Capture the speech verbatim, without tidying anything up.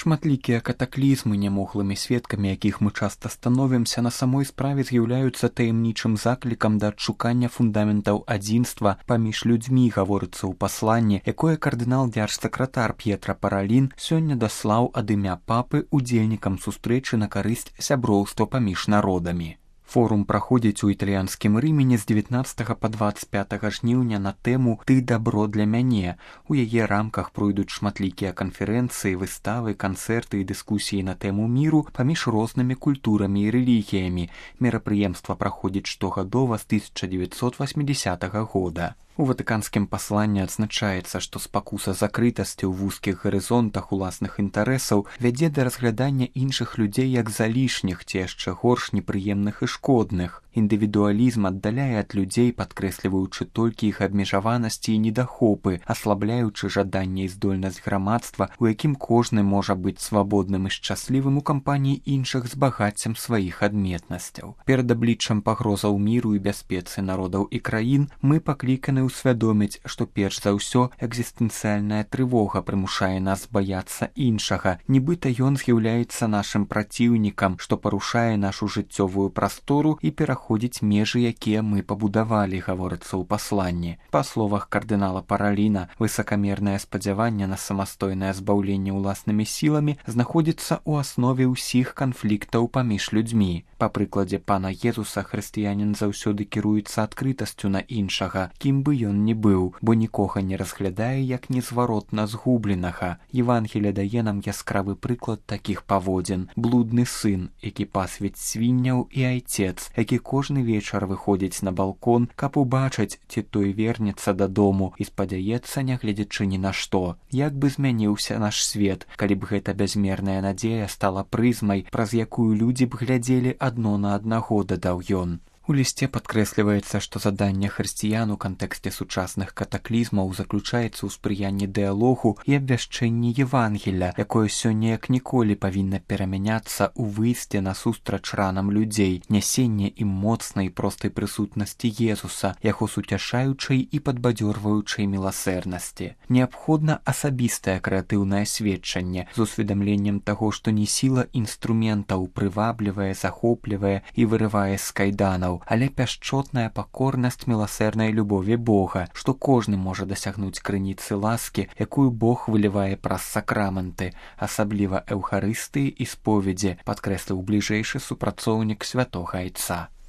Шматлікія катаклізмы, нямоглымі сведкамі якіх мы часта становімся, на самой справе з'яўляюцца таямнічым заклікам да адшукання фундаментаў адзінства паміж людзьмі, гаворыцца ў пасланні, якое кардынал дзяржсакратар П'етра Паралін сёння даслаў ад імя папы удзельнікам сустрэчы на карысць сяброўства паміж народамі. Форум праходзіць у італьянскім Рыме з дзевятнаццатага па дваццаць пятага жніўня на тэму «Ты дабро для мяне». У яе рамках пройдуць шматлікія канферэнцыі, выставы, канцэрты і дыскусіі на тэму міру паміж рознымі культурамі і рэлігіямі. Мерапрыемства праходзіць штогадова з тысяча дзевяцьсот васьмідзясятага года. У ватыканскім пасланні адзначаецца, што спакуса закрытасці ў вузкіх гарызонтах уласных інтарэсаў вядзе да разглядання іншых людзей як залішніх ці яшчэ горш непрыемных і шкодных. Індывідуалізм аддаляе ад людзей, падкрэсліваючы толькі іх абмежаванасці і недахопы, аслабляючы жаданне і здольнасць грамадства, у якім кожны можа быць свабодным і шчаслівым у кампаніі іншых з багаццем сваіх адметнасцяў. Перад абліччам пагрозаў міру і бяспецы народаў і краін мы пакліканы усвядоміць, што перш за ўсё экзістэнцыяльная трывога прымушае нас баяцца іншага, нібыта ён з'яўляецца нашым праціўнікам, што парушае нашу жыццёвую прастору і пераходзіць межы, якія мы пабудавалі, гаворыцца ў пасланні. Па словах кардынала Параліна, высакамернае спадзяванне на самастойнае збаўленне ўласнымі сіламі знаходзіцца ў аснове ўсіх канфліктаў паміж людзьмі. Па прыкладзе пана Езуса, хрысціянін заўсёды кіруецца адкрытасцю на іншага, кім бы ён не быў, бо нікога не разглядае як незваротна згубленага. Евангелие дае нам яскравы прыклад такіх паводзін. Блудны сын, які пасвіць свінняў, і айцец, які кожны вечар выходзіць на балкон, каб убачыць, ці той вернецца дадому і спадзяецца, нягледзячы ні на што. Як бы змяніўся наш свет, калі б гэта бязмерная надзея стала прызмай, праз якую людзі б глядзелі адно на аднаго, дадаў ён. У лісце падкрэсліваецца, што заданне хрысціян у кантэксце сучасных катаклізмаў заключаецца ў спрыянні дыялогу і абвяшчэнні Евангеля, якое сёння як ніколі павінна перамяняцца ў выйсце насустрач ранам людзей, нясенне ім моцнай простай прысутнасці Езуса, яго суцяшаючай і падбадзёрваючай міласэрнасці. Неабходна асабістае крэатыўнае сведчанне з усведамленнем таго, што не сіла інструментаў прываблівае, захоплівае і вырывае з кайданаў, але пяшчотная пакорнасць міласэрнай любові Бога, што кожны можа дасягнуць крыніцы ласкі, якую Бог вылівае праз сакраменты, асабліва эўхарыстыі і споведзі, падкрэсліў бліжэйшы супрацоўнік святога айца.